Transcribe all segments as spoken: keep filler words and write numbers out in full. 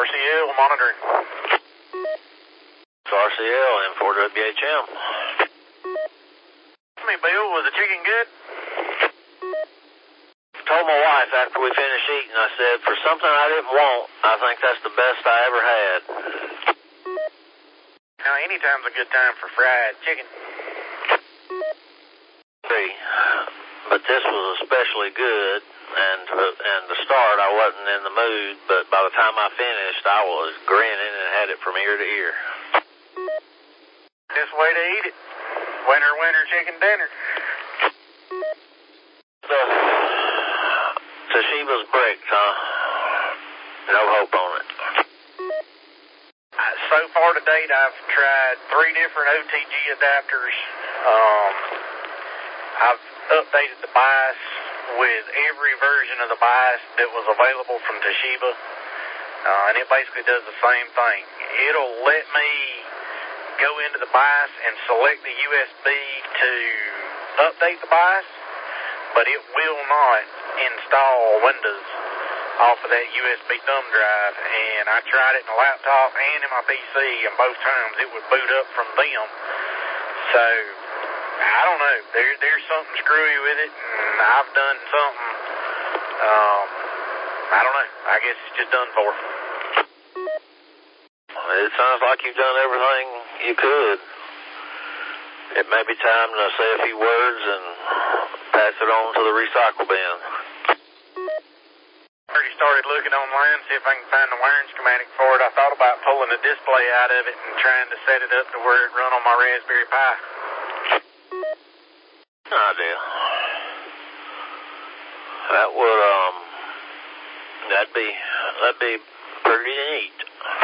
R C L monitoring. It's R C L in four W H M. Tell me, Bill, was the chicken good? Told my wife after we finished eating, I said, for something I didn't want, I think that's the best I ever had. Now, anytime's a good time for fried chicken. See, but this was especially good, and and to start, I wasn't in the mood, but by the time I finished, I was grinning and had it from ear to ear. Best way to eat it. Winter, winter chicken dinner. The Toshiba's bricks, huh? No hope on it. Uh, so far to date, I've tried three different O T G adapters. Um, I've updated the BIOS with every version of the BIOS that was available from Toshiba, uh, and it basically does the same thing. It'll let me go into the BIOS and select the U S B to update the BIOS, but it will not install Windows off of that U S B thumb drive, and I tried it in a laptop and in my P C, and both times it would boot up from them. So, I don't know. There, there's something screwy with it, and I've done something, um, I don't know. I guess it's just done for. It sounds like you've done everything you could. It may be time to say a few words and pass it on to the recycle bin. Already started looking online, see if I can find the wiring schematic for it. I thought about pulling the display out of it and trying to set it up to where it run on my Raspberry Pi. Good idea. That would, um, that'd be, that'd be pretty neat.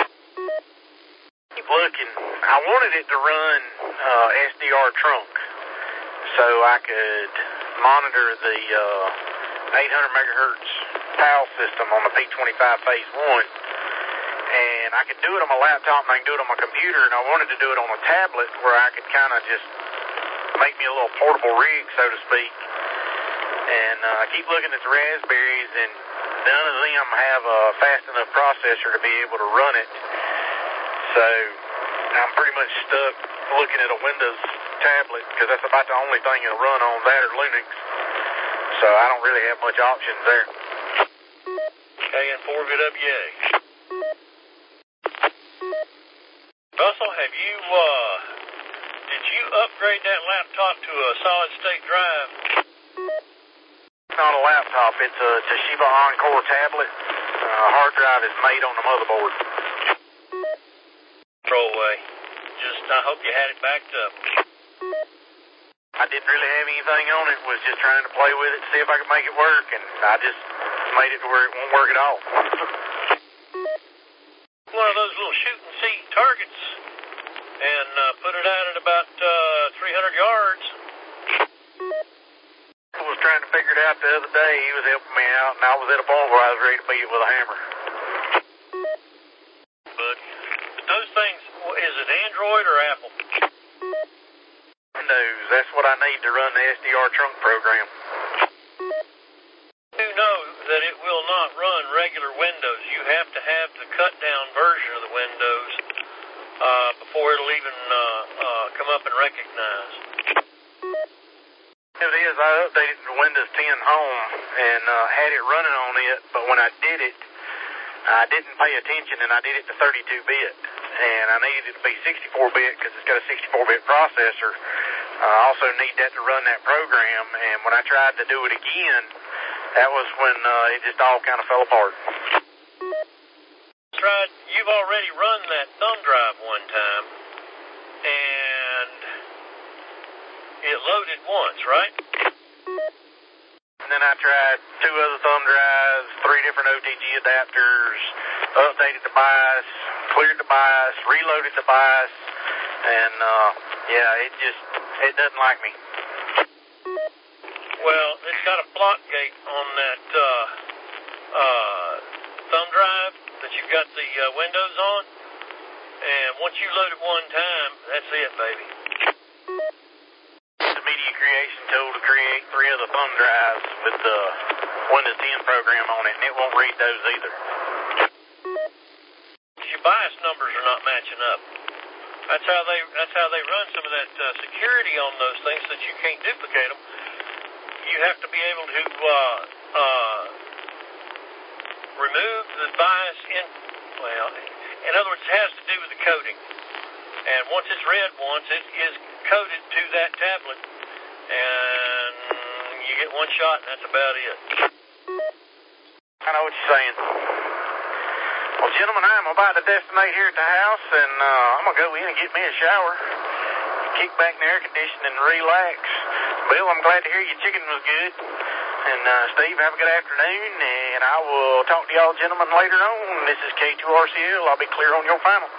Keep looking. I wanted it to run uh, S D R trunk so I could monitor the uh, eight hundred megahertz P A L system on the P twenty-five phase one, and I could do it on my laptop and I can do it on my computer, and I wanted to do it on a tablet where I could kind of just make me a little portable rig, so to speak. And uh, I keep looking at the Raspberries, and none of them have a fast enough processor to be able to run it. So I'm pretty much stuck looking at a Windows tablet because that's about the only thing it'll run on, that or Linux. So I don't really have much options there. K N four V W A. Russell, have you, uh, did you upgrade that laptop to a solid state drive? It's not a laptop, it's a Toshiba Encore tablet. Uh, hard drive is made on the motherboard. Throw away. Just, I hope you had it backed up. I didn't really have anything on it, was just trying to play with it, see if I could make it work, and I just made it to where it won't work at all. One of those little shoot and see targets, and uh, put it out at about uh, three hundred yards. I was trying to figure it out the other day. He was helping me out, and I was at a point where I was ready to beat it with a hammer. But those things, is it Android or Apple? Windows. That's what I need to run the S D R trunk program. You know that it will not run regular Windows. You have to have the cut-down version of the Windows uh, before it'll even uh, uh, come up and recognize. It is. I updated to Windows ten Home and uh, had it running on it, but when I did it, I didn't pay attention, and I did it to thirty-two bit. And I needed it to be sixty-four bit because it's got a sixty-four bit processor. I also need that to run that program, and when I tried to do it again, that was when uh, it just all kind of fell apart. That's right. You've already run that thumb drive one time, and it loaded once, right? And then I tried two other thumb drives, three different O T G adapters, updated the BIOS, cleared the BIOS, reloaded the BIOS, and uh, yeah, it just, it doesn't like me. Well, it's got a block gate on that uh, uh, thumb drive that you've got the uh, Windows on, and once you load it one time, that's it, baby. The media creation tool to create three other thumb drives with the Windows ten program on it, and it won't read those either. bias numbers are not matching up. That's how they that's how they run some of that uh, security on those things, so that you can't duplicate them. You have to be able to uh, uh, remove the bias in, well, in other words, it has to do with the coding. And once it's read once, it is coded to that tablet, and you get one shot, and that's about it. I know what you're saying. Well, gentlemen, I'm about to destinate here at the house, and uh, I'm going to go in and get me a shower, kick back in the air conditioning, and relax. Bill, I'm glad to hear your chicken was good. And uh, Steve, have a good afternoon, and I will talk to y'all gentlemen later on. This is K two R C L. I'll be clear on your final.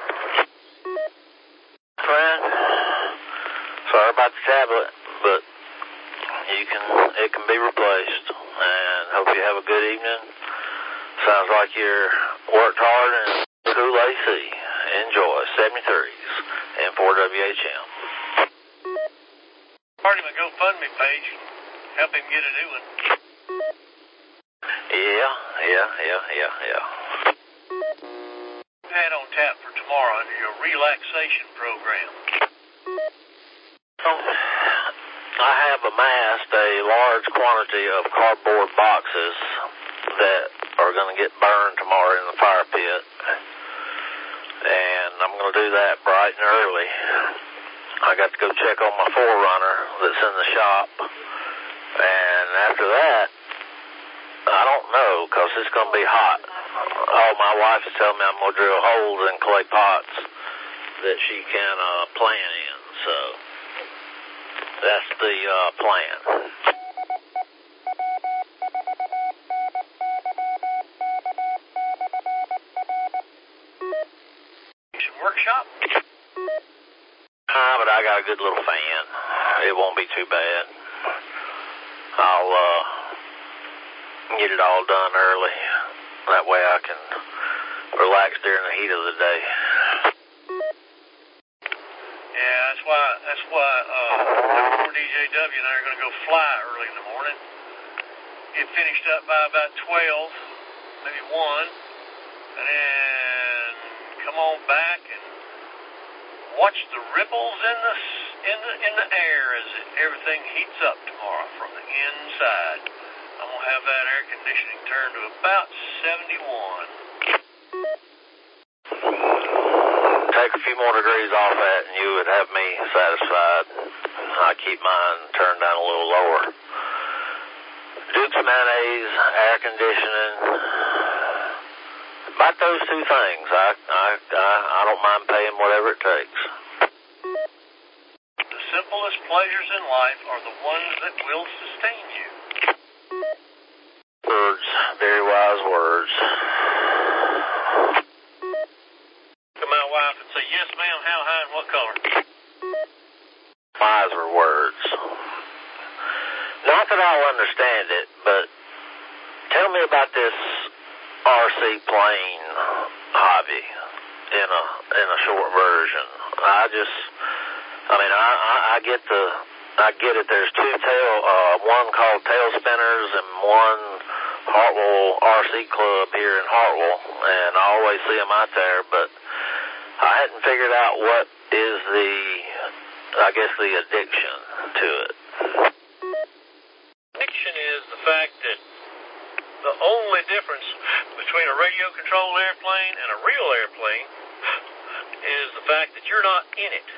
Friend, sorry about the tablet, but you can it can be replaced. And hope you have a good evening. Sounds like you're worked hard and cool A C. Enjoy. seventy-threes and four W H M. Start him a GoFundMe page. Help him get a new one. Yeah, yeah, yeah, yeah, yeah. Had on tap for tomorrow under your relaxation program. I have amassed a large quantity of cardboard boxes that are going to get burned tomorrow in the fire pit. And I'm going to do that bright and early. I got to go check on my four runner that's in the shop. And after that, I don't know, because it's going to be hot. Oh, my wife is telling me I'm going to drill holes in clay pots that she can uh, plant in. So that's the uh, plan. Workshop? Ah, but I got a good little fan. It won't be too bad. I'll uh, get it all done early. That way I can relax during the heat of the day. Yeah, that's why that's why uh, D J W and I are going to go fly early in the morning. Get finished up by about twelve, maybe one, and then come on back and watch the ripples in the in the in the air as it, everything heats up tomorrow from the inside. I'm gonna have that air conditioning turned to about seventy-one. Take a few more degrees off that, and you would have me satisfied. I keep mine turned down a little lower. Duke's mayonnaise, air conditioning. About those two things, I, I, I, I don't mind paying whatever it takes. The simplest pleasures in life are the ones that will sustain you. Words, very wise words. To my wife and say, yes, ma'am, how high and what color? Wiser words. Not that I'll understand it, but tell me about this R C plane hobby in a in a short version. I just, I mean, I, I, I get the, I get it. There's two tail, uh, one called Tail Spinners and one Hartwell R C Club here in Hartwell, and I always see them out there, but I hadn't figured out what is the, I guess, the addiction to it. Addiction is the fact that the only difference between a radio-controlled airplane and a real airplane is the fact that you're not in it.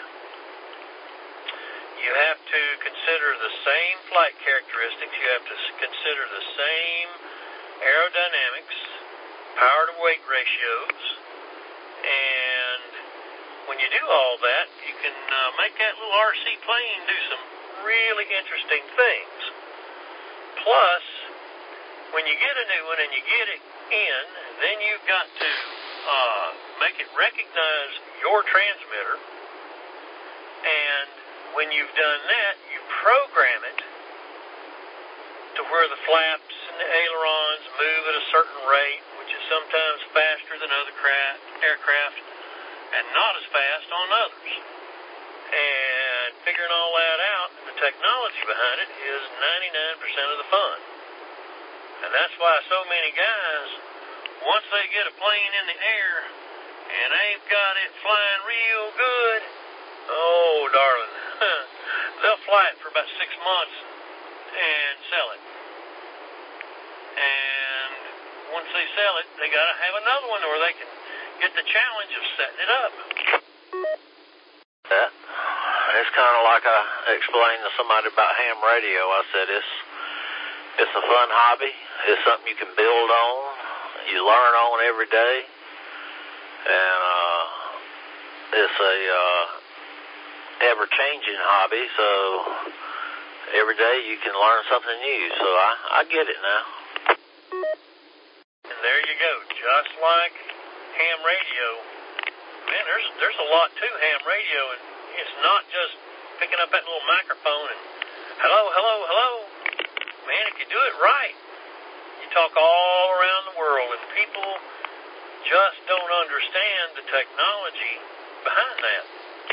You have to consider the same flight characteristics. You have to consider the same aerodynamics, power-to-weight ratios, and when you do all that, you can uh, make that little R C plane do some really interesting things. Plus, when you get a new one and you get it in, then you've got to uh, make it recognize your transmitter, and when you've done that, you program it to where the flaps and the ailerons move at a certain rate, which is sometimes faster than other craft, aircraft and not as fast on others. And figuring all that out, the technology behind it is ninety-nine percent of the fun. And that's why so many guys, once they get a plane in the air and they've got it flying real good. Oh, darling, they'll fly it for about six months and sell it. And once they sell it, they got to have another one where they can get the challenge of setting it up. That, it's kind of like I explained to somebody about ham radio. I said it's it's a fun hobby. It's something you can build on. You learn on every day. And uh, it's a uh, ever-changing hobby, so every day you can learn something new. So I, I get it now. And there you go, just like ham radio. Man, there's there's a lot to ham radio, and it's not just picking up that little microphone and hello, hello, hello. Man, if you do it right, you talk all around the world, and people just don't understand the technology behind that.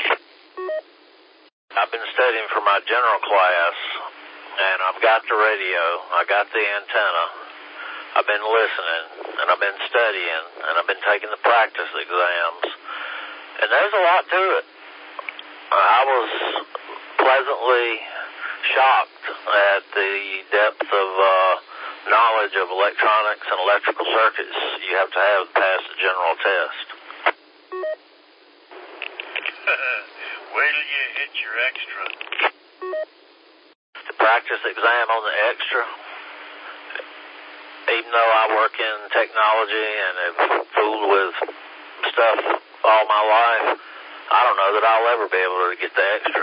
I've been studying for my general class, and I've got the radio, I got the antenna, I've been listening, and I've been studying, and I've been taking the practice exams, and there's a lot to it. I was pleasantly shocked at the depth of uh, knowledge of electronics and electrical circuits you have to have to pass the general test. Wait till you hit your extra. The practice exam on the extra, even though I work in technology and have fooled with stuff all my life, I don't know that I'll ever be able to get the extra.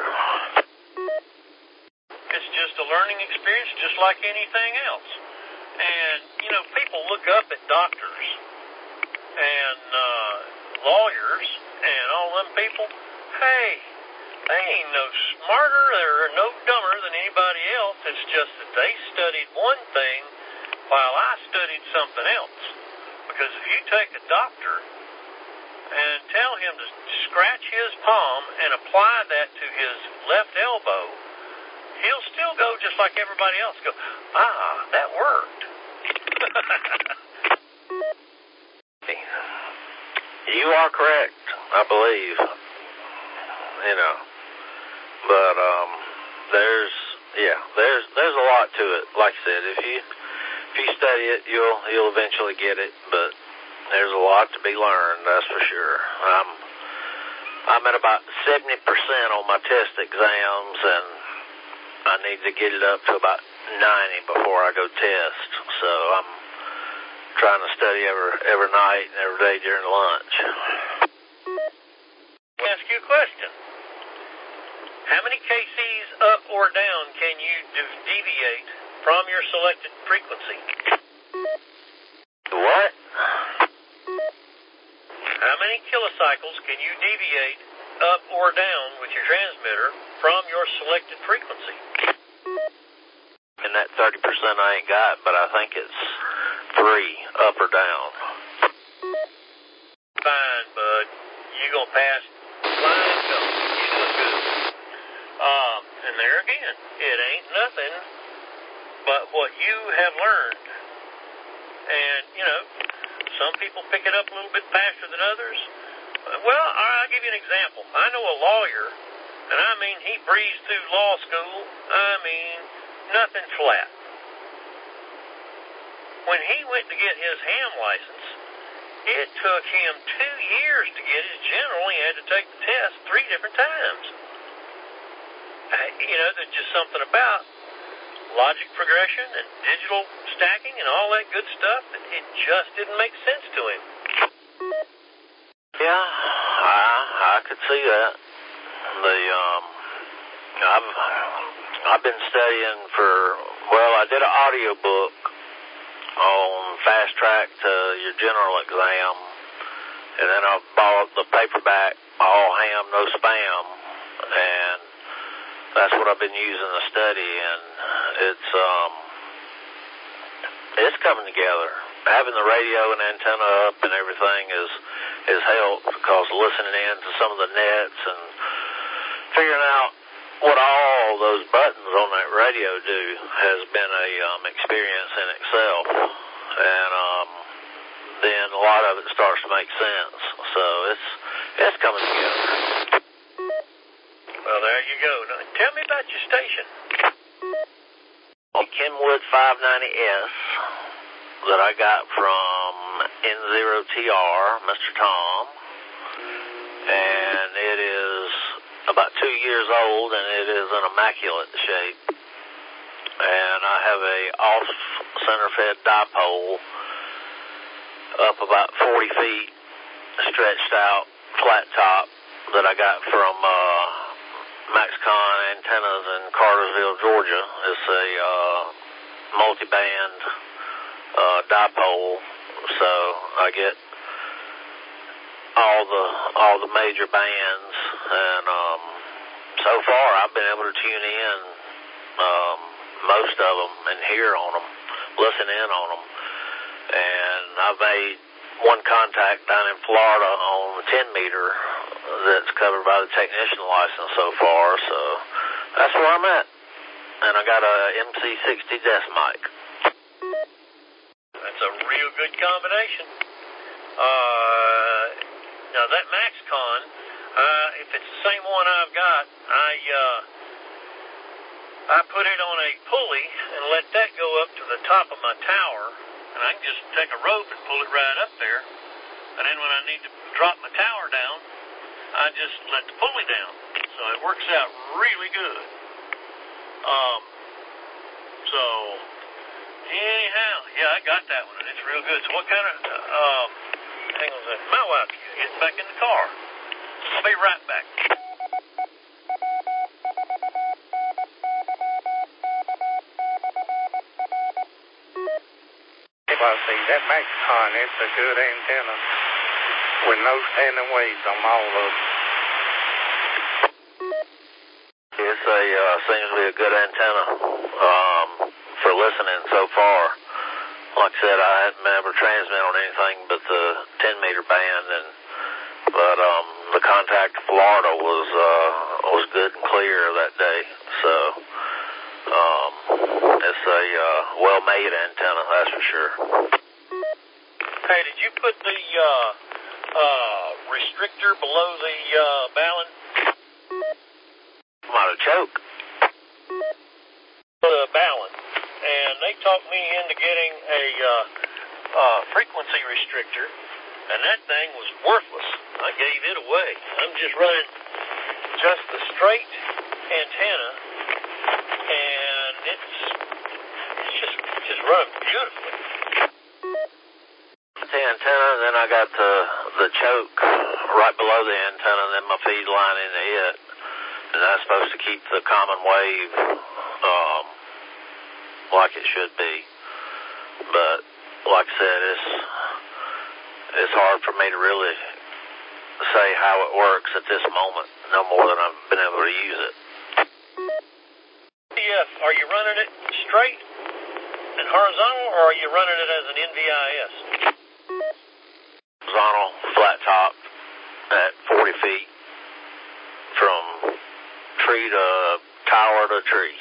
It's just a learning experience just like anything else. And, you know, people look up at doctors and uh, lawyers and all them people. Hey, they ain't no smarter or no dumber than anybody else. It's just that they studied one thing while I studied something else. Because if you take a doctor and tell him to scratch his palm and apply that to his left elbow, he'll still go just like everybody else. Go, ah, that worked. You are correct, I believe. You know, but um, there's yeah, there's there's a lot to it. Like I said, if you if you study it, you'll you'll eventually get it. But there's a lot to be learned, that's for sure. I'm I'm at about seventy percent on my test exams, and I need to get it up to about ninety before I go test. So I'm trying to study every every night and every day during lunch. Let me ask you a question. How many K Cs up or down can you de- deviate from your selected frequency? What? How many kilocycles can you deviate up or down with your transmitter from your selected frequency? And that thirty percent I ain't got, but I think it's three up or down. Fine, bud. You gonna pass flying colors. You doing good. Um, and there again, it ain't nothing but what you have learned. And, you know, some people pick it up a little bit faster than others. Well, I'll give you an example. I know a lawyer, and I mean, he breezed through law school. I mean, nothing flat. When he went to get his ham license, it took him two years to get his general. He had to take the test three different times. Uh, you know, there's just something about logic progression and digital stacking and all that good stuff that it just didn't make sense to him. Yeah, I I could see that. The um, I've I've been studying for well, I did an audio book on fast track to your general exam, and then I bought the paperback All Ham No Spam, and that's what I've been using to study, and it's um it's coming together. Having the radio and antenna up and everything is is helped, because listening in to some of the nets and figuring out what all those buttons on that radio do has been a um, experience in itself, and um, then a lot of it starts to make sense. So it's it's coming together. Well, there you go. Now, tell me about your station. Kenwood five ninety S that I got from N zero T R, Mister Tom, and it is about two years old, and it is in immaculate shape. And I have a off center fed dipole up about forty feet, stretched out, flat top, that I got from uh, MaxCon Antennas in Cartersville, Georgia. It's a uh, multi-band uh, dipole, so I get all the all the major bands, and um, so far I've been able to tune in um, most of them and hear on them, listen in on them, and I've made one contact down in Florida on the ten meter that's covered by the technician license so far, so that's where I'm at. And I got a M C sixty desk mic. That's a real good combination. Uh, now that MaxCon, uh, if it's the same one I've got, I uh, I put it on a pulley and let that go up to the top of my tower, and I can just take a rope and pull it right up there. And then when I need to drop my tower down, I just let the pulley down. So it works out really good. Um, so, anyhow, yeah, I got that one, and it's real good. So what kind of, uh, um, hang on a second. My wife is getting back in the car. I'll be right back. If I see that MaxCon, it's a good antenna with no standing waves on all of them. It's a, uh, seems to be a good antenna um, for listening so far. Like I said, I hadn't been able to transmit on anything but the ten meter band, and but um, the contact to Florida was uh, was good and clear that day. So um, it's a uh, well-made antenna, that's for sure. Hey, did you put the uh, uh, restrictor below the uh, ballon? Might have choked. The ballon. And they talked me into getting a uh, uh, frequency restrictor, and that thing was worthless. I gave it away. I'm just running just the straight antenna, and it's it's just just running beautifully. The antenna, then I got the the choke right below the antenna, then my feed line into it, and that's supposed to keep the common wave um, like it should be. But like I said, it's it's hard for me to really say how it works at this moment, no more than I've been able to use it. Yes, are you running it straight and horizontal, or are you running it as an N V I S? Horizontal, flat top, at forty feet, from tree to tower to tree.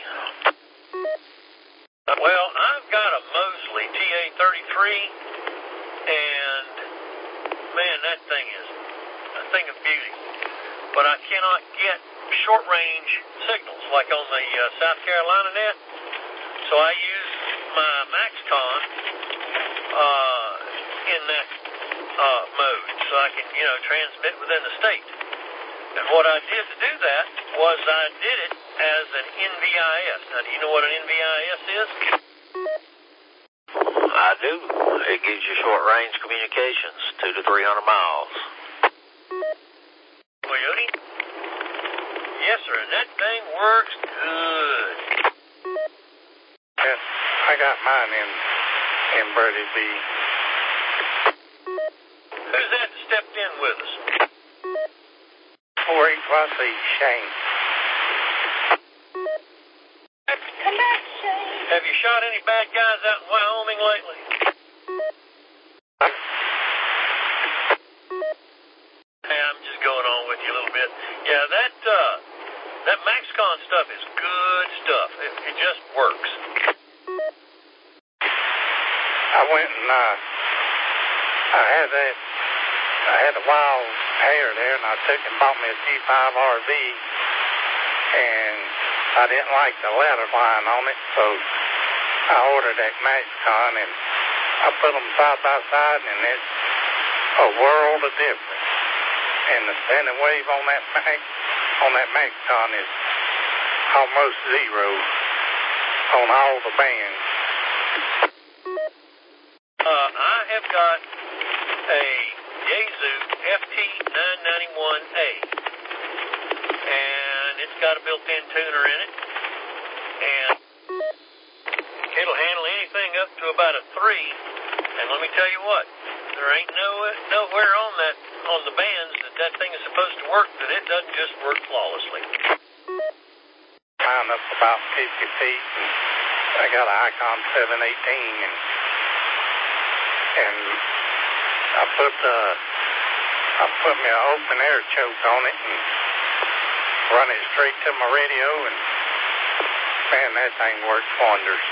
Well, I've got a Mosley T A thirty-three, and man, that thing is a thing of beauty. But I cannot get short-range signals like on the uh, South Carolina net, so I use my MaxCon uh, in that uh, mode, so I can, you know, transmit within the state. And what I did to do that was I did it as an N V I S. Now, do you know what an N V I S is? I do. It gives you short-range communications, two to three hundred miles. Coyote? Yes, sir, and that thing works good. Yes, I got mine in, in Birdie B. Who's that that stepped in with us? four H Y C, Shane. Come back, Shane. Have you shot any bad guys out in Wyoming lately? Hey, I'm just going on with you a little bit. Yeah, that uh, that MaxCon stuff is good stuff. It, it just works. I went and uh, I had that I had a wild hair there, and I took and bought me a G five R V, and I didn't like the ladder line on it, so I ordered that MaxCon, and I put them side by side, and it's a world of difference. And the standing wave on that Max, on that MaxCon is almost zero on all the bands. Uh, I have got a Yaesu F T nine ninety-one A, and it's got a built-in tuner in it, and it'll handle anything up to about a three. And let me tell you what, there ain't no nowhere on that on the bands that that thing is supposed to work that it doesn't just work flawlessly. Mine up about fifty feet, and I got an Icon seven eighteen, and and I put uh I put me an open air choke on it and run it straight to my radio, and man, that thing works wonders.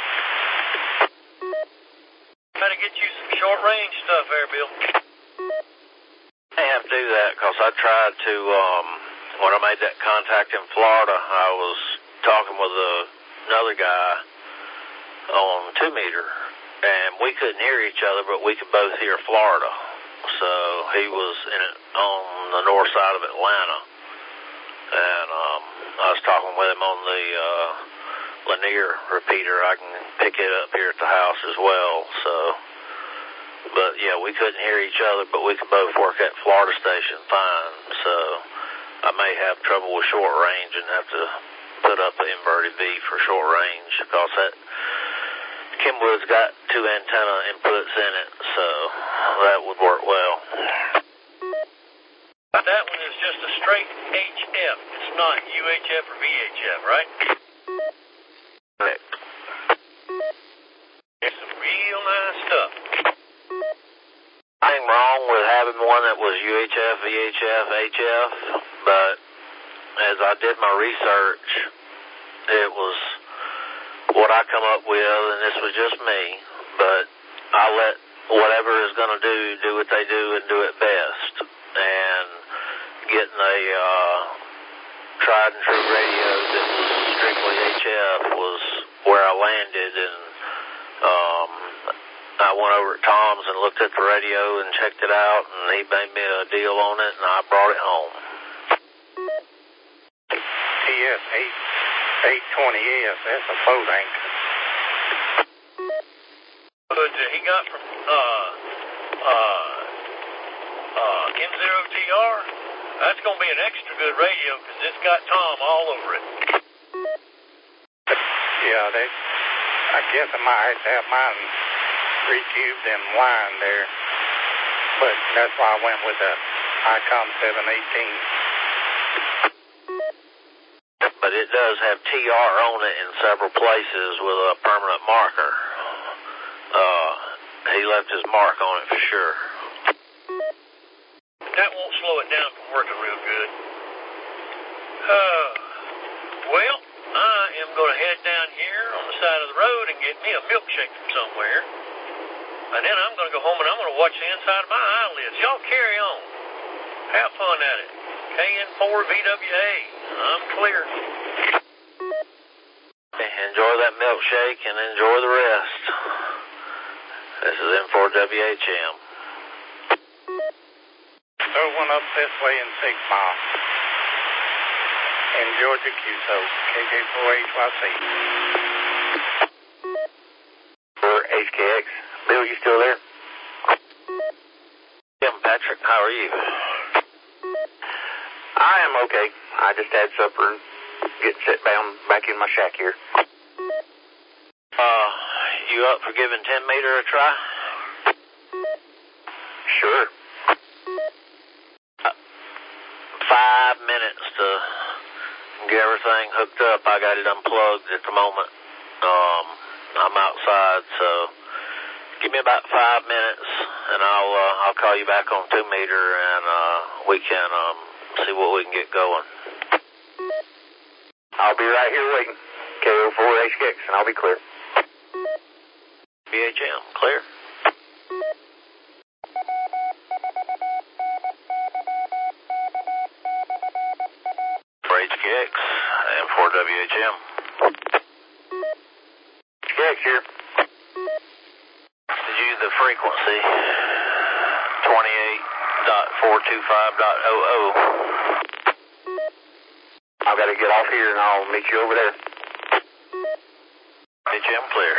Try to get you some short range stuff there, Bill. I have to do that because I tried to, um, when I made that contact in Florida, I was talking with a, another guy on two meter, and we couldn't hear each other, but we could both hear Florida. So he was in it on the north side of Atlanta, and um, I was talking with him on the uh, Lanier repeater. I can pick it up here at the house as well. So, but yeah, we couldn't hear each other, but we could both work at Florida station fine. So I may have trouble with short range and have to put up an inverted V for short range because that Kenwood's got two antenna inputs in it, so that would work well. That one is just a straight H F. It's not U H F or V H F, right? Correct. It's some real nice stuff. Nothing wrong with having one that was U H F, V H F, H F, but as I did my research, it was what I come up with, and this was just me, but I let whatever is going to do, do what they do and do it best. And getting a uh, tried and true radio that was strictly H F was where I landed, and um, I went over at Tom's and looked at the radio and checked it out, and he made me a deal on it, and I brought it home. T S eight twenty S, that's a boat anchor. But uh, he got from uh, uh, uh, M zero T R. That's going to be an extra good radio because it's got Tom all over it. Yeah, they, I guess I might have to have mine retubed and lined there, but that's why I went with the Icon seven eighteen. But it does have T R on it in several places with a permanent marker. Uh, he left his mark on it for sure. That won't slow it down from working real good. Uh, well, I am going to head down here on the side of the road and get me a milkshake from somewhere. And then I'm going to go home and I'm going to watch the inside of my eyelids. Y'all carry on. Have fun at it. K N four V W A. I'm clear. Enjoy that milkshake and enjoy the rest. This is N four W H M. Throw one up this way in six mile. In Georgia Q S O, K K four H Y C. For H K X. Bill, you still there? Tim, Patrick, how are you? I am okay. I just had supper and get set down back in my shack here. Uh, you up for giving ten meter a try? Sure. Uh, five minutes to get everything hooked up. I got it unplugged at the moment. Um, I'm outside, so give me about five minutes, and I'll uh, I'll call you back on two meter, and uh, we can um, see what we can get going. I'll be right here waiting. K O four H K X, and I'll be clear. B H M, clear. four W H M. Skaggs here. Did you use the frequency twenty-eight point four two five point zero zero? I've got to get off here and I'll meet you over there. H M clear.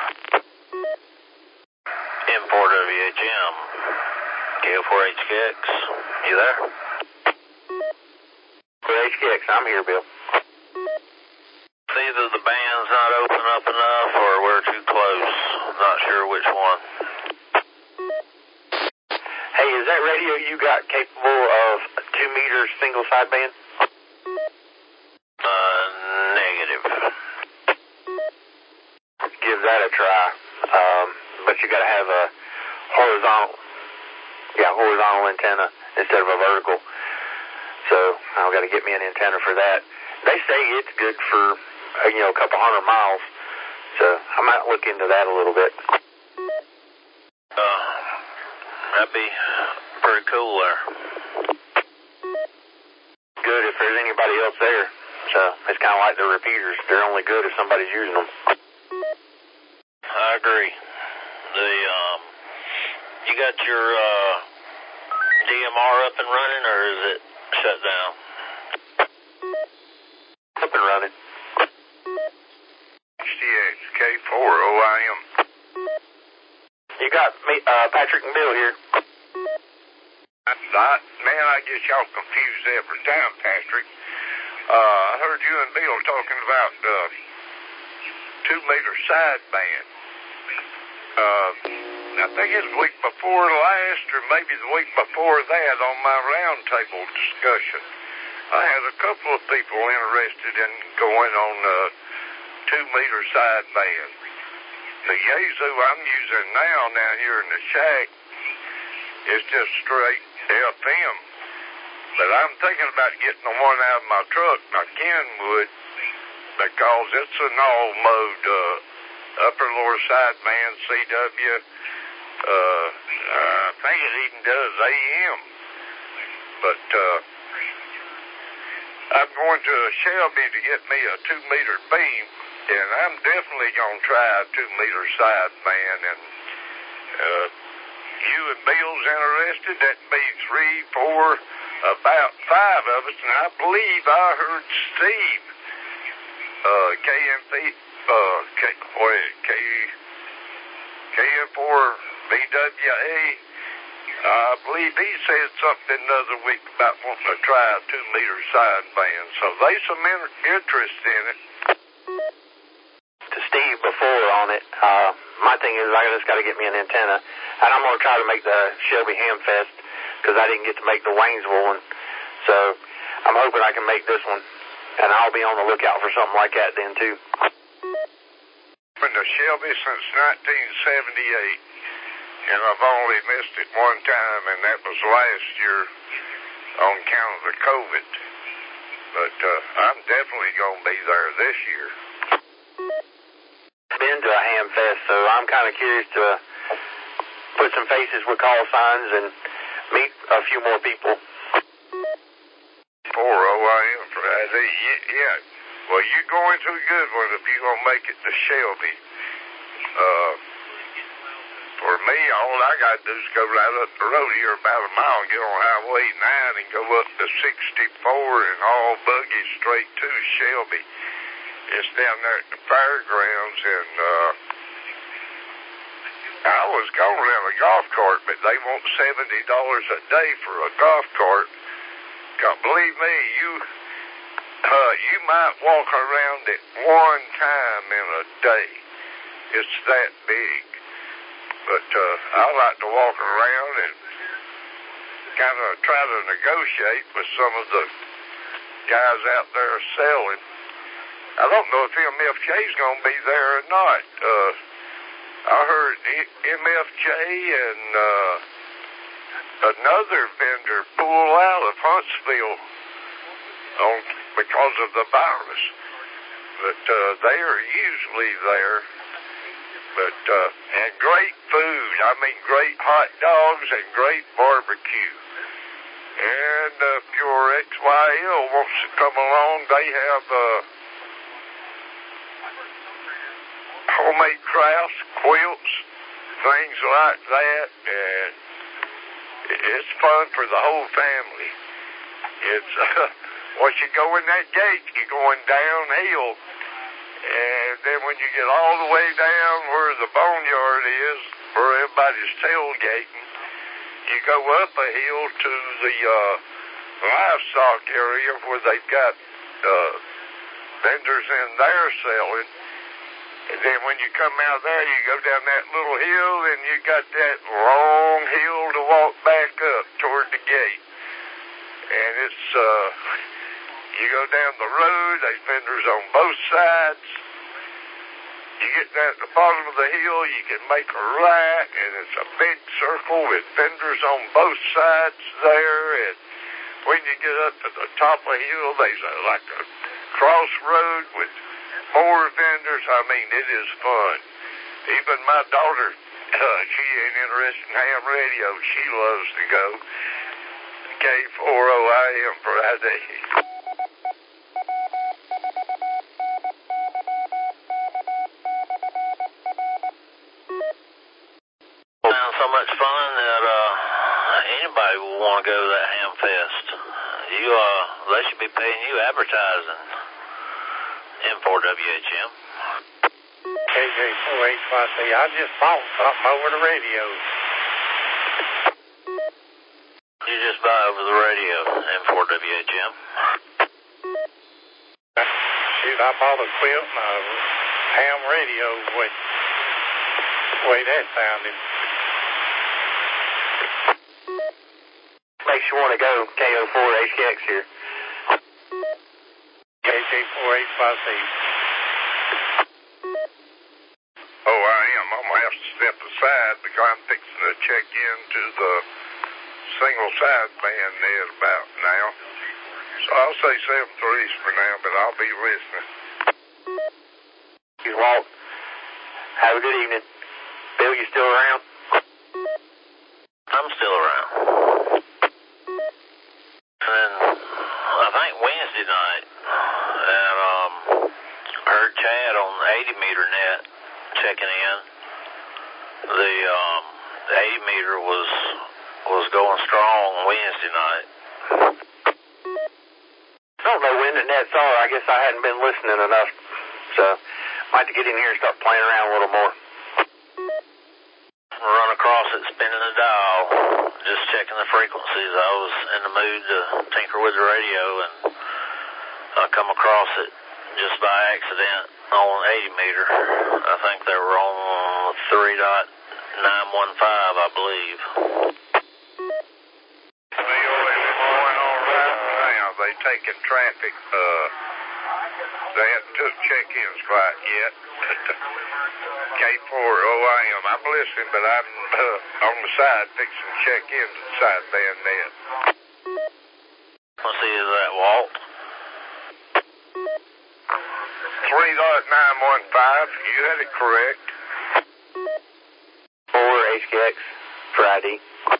M four W H M. K O four H K X. You there? For H K X, I'm here, Bill. It's either the band's not open up enough or we're too close. Not sure which one. Hey, is that radio you got capable of two meters single sideband? Uh, negative. Give that a try. Um, but you got to have a horizontal, yeah, horizontal antenna instead of a vertical. So I've got to get me an antenna for that. They say it's good for, uh, you know, a couple hundred miles. So I might look into that a little bit. Uh, that'd be pretty cool there. Good if there's anybody else there. So it's kind of like the repeaters. They're only good if somebody's using them. I agree. The, um, you got your, uh, D M R up and running, or is it shut down? Up and running. H T X K four O I M. You got me, uh, Patrick and Bill here. That's not, man, I guess y'all confused every time, Patrick. Uh, I heard you and Bill talking about, uh, two meter sideband. Uh, I think it's the week before last, or maybe the week before that, on my roundtable discussion. I had a couple of people interested in going on uh, two meter sideband. The Yaesu I'm using now down here in the shack is just straight F M. But I'm thinking about getting the one out of my truck, my Kenwood, because it's an all mode uh, upper lower sideband C W. Uh, I think it even does A M. But uh, I'm going to a Shelby to get me a two meter beam, and I'm definitely going to try a two meter sideband. And uh, you and Bill's interested, that'd be three, four, about five of us, and I believe I heard Steve, uh, K M P, uh, K, what is it, K, K M four B W A, I believe he said something the other week about wanting to try a two meter sideband, so there's some in- interest in it. To Steve before on it, uh, my thing is I just got to get me an antenna, and I'm going to try to make the Shelby Hamfest, because I didn't get to make the Waynesville one, so I'm hoping I can make this one, and I'll be on the lookout for something like that then too. Been to Shelby since nineteen seventy-eight, and I've only missed it one time, and that was last year on account of the COVID, but uh, I'm definitely going to be there this year. Been to a Hamfest, so I'm kind of curious to put some faces with call signs and meet a few more people. Four O I M Friday, yeah. Well, you're going to a good one if you're going to make it to Shelby. Uh, for me, all I got to do is go right up the road here about a mile and get on Highway nine and go up to sixty-four and all buggy straight to Shelby. It's down there at the fairgrounds, and uh, I was going to rent a golf cart, but they want seventy dollars a day for a golf cart. God, believe me, you uh, you might walk around it one time in a day. It's that big. But uh, I like to walk around and kind of try to negotiate with some of the guys out there selling. I don't know if M F J's going to be there or not. Uh, I heard M F J and uh, another vendor pull out of Huntsville on, because of the virus. But uh, they are usually there. But, uh, and great food. I mean, great hot dogs and great barbecue. And uh, if your X Y L wants to come along, they have uh, homemade crafts, quilts, things like that, and it's fun for the whole family. It's uh, once you go in that gate, you're going downhill, and then when you get all the way down where the boneyard is, where everybody's tailgating, you go up a hill to the uh, livestock area where they've got uh, vendors in there selling. And then when you come out there, you go down that little hill, and you got that long hill to walk back up toward the gate. And it's, uh, you go down the road, there's vendors on both sides. You get down at the bottom of the hill, you can make a right, and it's a big circle with vendors on both sides there. And when you get up to the top of the hill, there's a, like a crossroad with more vendors. I mean, it is fun. Even my daughter, uh, she ain't interested in ham radio. She loves to go. K four O I M Friday. Sounds so much fun that uh, anybody will want to go to that ham fest. You, uh, they should be paying you advertising. M four W H M. K J four H Y C. I just bought something over the radio. You just buy over the radio, M four W H M. Shoot, I bought a quilt and a ham radio with the way that sounded. Makes you want to go. K O four H K X here. K J four H Y C. Oh, I am. I'm going to have to step aside because I'm fixing to check into the single side band there about now. So I'll say seven threes for now, but I'll be listening. You Walt. Have a good evening. Bill, you still around? I'm still around. And then I think Wednesday night, and um, heard Chad on the eighty meter net checking in. The um, the eighty meter was was going strong Wednesday night. I don't know when the nets are. I guess I hadn't been listening enough, so might have to get in here and start playing around a little more. Run across it, spinning the dial, just checking the frequencies. I was in the mood to tinker with the radio, and I come across it just by accident on eighty meter. I think they were on three point nine one five, I believe. Going on right now. They taking traffic. Uh, they haven't took check-ins quite yet. K four O I M. I'm listening, but I'm uh, on the side fixing to check into the side band net. Let's see, is that Walt? three point nine one five. You had it correct. four H K X Friday.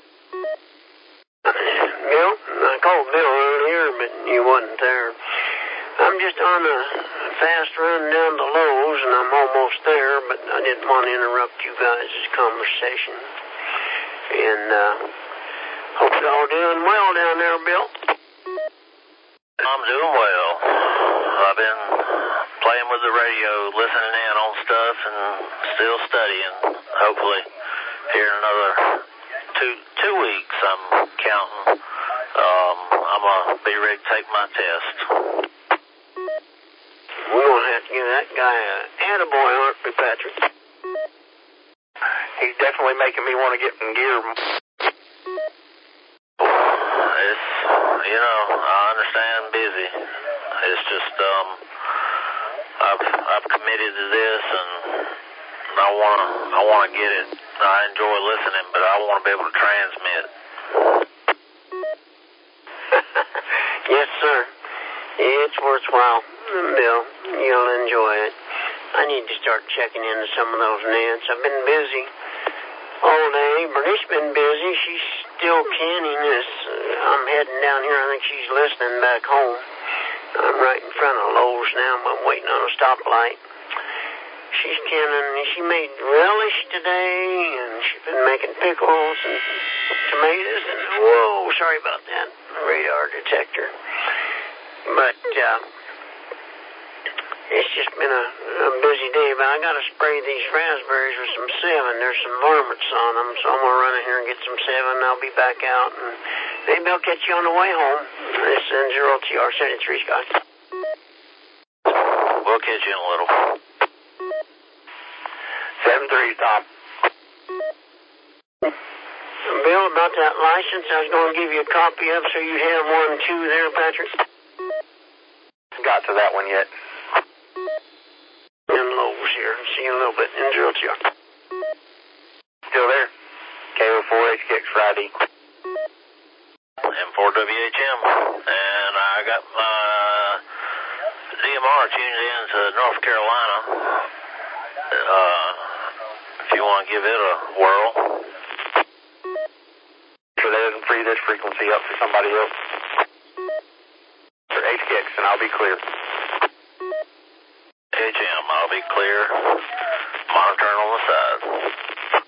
Bill, I called Bill earlier, but you wasn't there. I'm just on a fast run down to Lowe's, and I'm almost there, but I didn't want to interrupt you guys' conversation. And, uh, hope you're all doing well down there, Bill. I'm doing well. I've been playing with the radio, listening in on stuff, and still studying. Hopefully, here in another two two weeks, I'm counting. Um, I'm gonna be ready to take my test. We're going to have to give that guy a attaboy, aren't we, Patrick? He's definitely making me want to get in gear. It's, you know, I understand busy. It's just, um, I've, I've committed to this, and I want to, I want to get it. I enjoy listening, but I want to be able to transmit. Yes, sir. It's worthwhile, Bill. You'll enjoy it. I need to start checking into some of those nets. I've been busy all day. Bernice's been busy. She's still canning this. Uh, I'm heading down here. I think she's listening back home. I'm right in front of Lowe's now. I'm waiting on a stoplight. she's canning. She made relish today, and she's been making pickles and tomatoes. And whoa, sorry about that radar detector. But uh, it's just been a, a busy day. But I got to spray these raspberries with some Sevin. There's some varmints on them, so I'm gonna run in here and get some Sevin. I'll be back out, and maybe I'll catch you on the way home. This is N zero T R seventy-three, Scott. We'll catch you in a little. seven three, Tom. Bill, about that license, I was going to give you a copy of so you'd have one too there, Patrick. Got to that one yet. And Lowe's here. See you in a little bit. N zero T R. Still there? K O four H K X Friday. M four W H M. And I got my D M R tuned in to North Carolina. Uh, if you want to give it a whirl. So that doesn't free this frequency up for somebody else. For H K X, and I'll be clear. H M, I'll be clear. Monitoring on the side.